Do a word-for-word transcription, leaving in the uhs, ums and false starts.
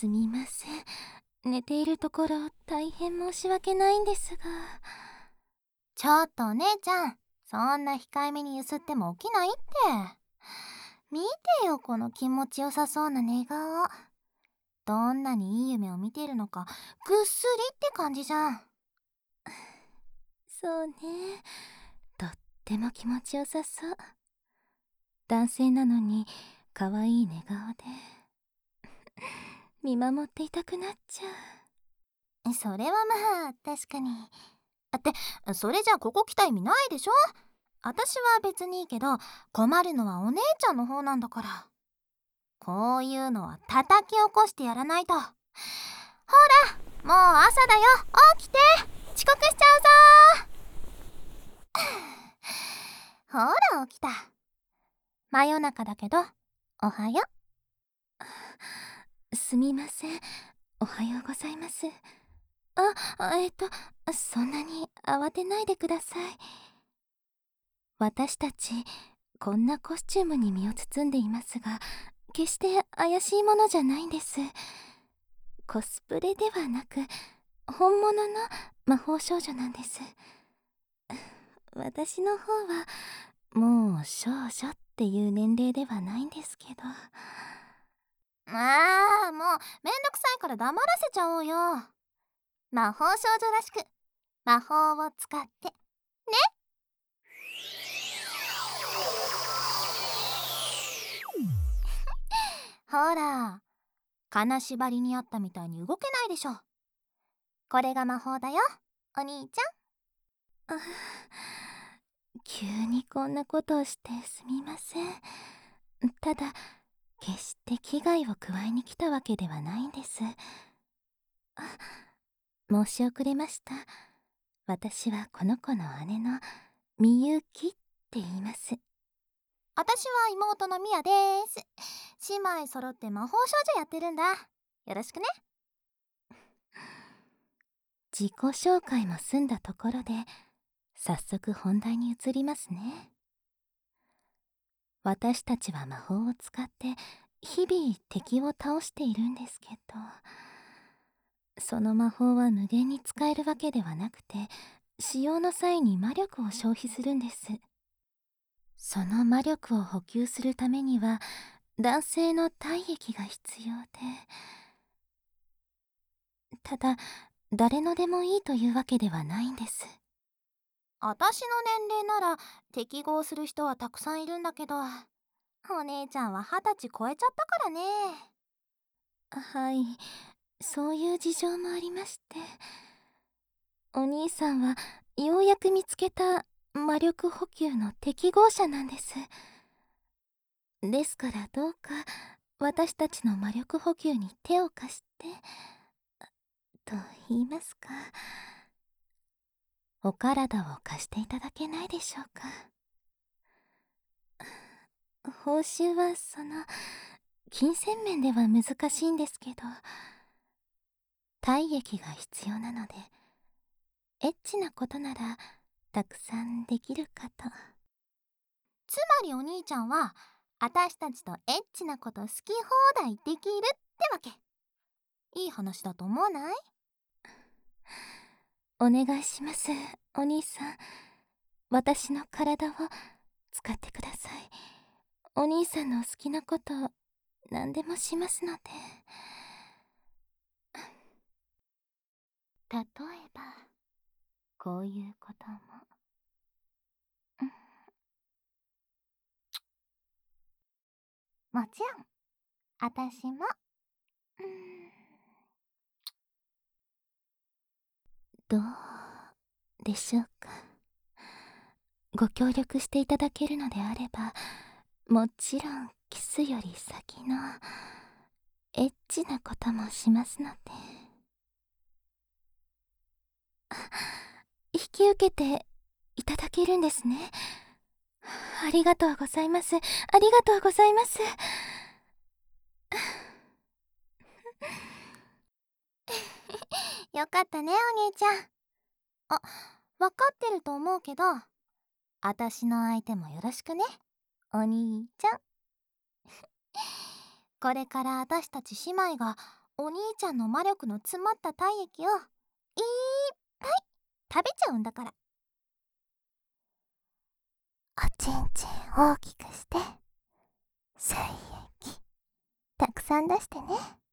すみません。寝ているところ大変申し訳ないんですが。 ちょっとお姉ちゃん、そんな控えめにゆすっても起きないって。見てよ、この気持ちよさそうな寝顔。どんなにいい夢を見てるのかぐっすりって感じじゃん。 そうね、とっても気持ちよさそう。男性なのに可愛い寝顔で見守っていたくなっちゃそれはまあ確かに。ってそれじゃここ来た意味ないでしょ。私は別にいいけど、困るのはお姉ちゃんの方なんだから。こういうのは叩き起こしてやらないと。ほら、もう朝だよ、起きて、遅刻しちゃうぞほら起きた。真夜中だけどおはよう。すみません、おはようございます。あ、えっとそんなに慌てないでください。私たちこんなコスチュームに身を包んでいますが、決して怪しいものじゃないんです。コスプレではなく本物の魔法少女なんです。私の方はもう少女っていう年齢ではないんですけど。 ああ、もうめんどくさいから黙らせちゃおうよ。魔法少女らしく魔法を使ってね。ほら、金縛りにあったみたいに動けないでしょ。これが魔法だよ、お兄ちゃん。急にこんなことをしてすみません。ただ決して危害を加えに来たわけではないんです。あ、申し遅れました。私はこの子の姉のみゆきって言います。 私は妹のみやです。姉妹揃って魔法少女やってるんだ。よろしくね。 自己紹介も済んだところで早速本題に移りますね。私たちは魔法を使って日々敵を倒しているんですけど、その魔法は無限に使えるわけではなくて、使用の際に魔力を消費するんです。その魔力を補給するためには男性の体液が必要で、ただ誰のでもいいというわけではないんです。 私の年齢なら適合する人はたくさんいるんだけど、お姉ちゃんは二十歳超えちゃったからね。 はい、そういう事情もありまして、お兄さんはようやく見つけた魔力補給の適合者なんです。ですからどうか私たちの魔力補給に手を貸してと言いますか、お体を貸していただけないでしょうか。報酬はその金銭面では難しいんですけど、体液が必要なのでエッチなことならたくさんできるかと。 つまりお兄ちゃんは私たちとエッチなこと好き放題できるってわけ。いい話だと思わない？ お願いします、お兄さん。私の体を使ってください。お兄さんの好きなこと何でもしますので。例えばこういうことも。 もちろん私も。 どうでしょうか。ご協力していただけるのであれば、もちろんキスより先のエッチなこともしますので。引き受けていただけるんですね。ありがとうございます。ありがとうございます。 よかったね、お兄ちゃん。あ、分かってると思うけど、私の相手もよろしくね、お兄ちゃん。これから私たち姉妹がお兄ちゃんの魔力の詰まった体液をいっぱい食べちゃうんだから。 おちんちん大きくして、精液たくさん出してね。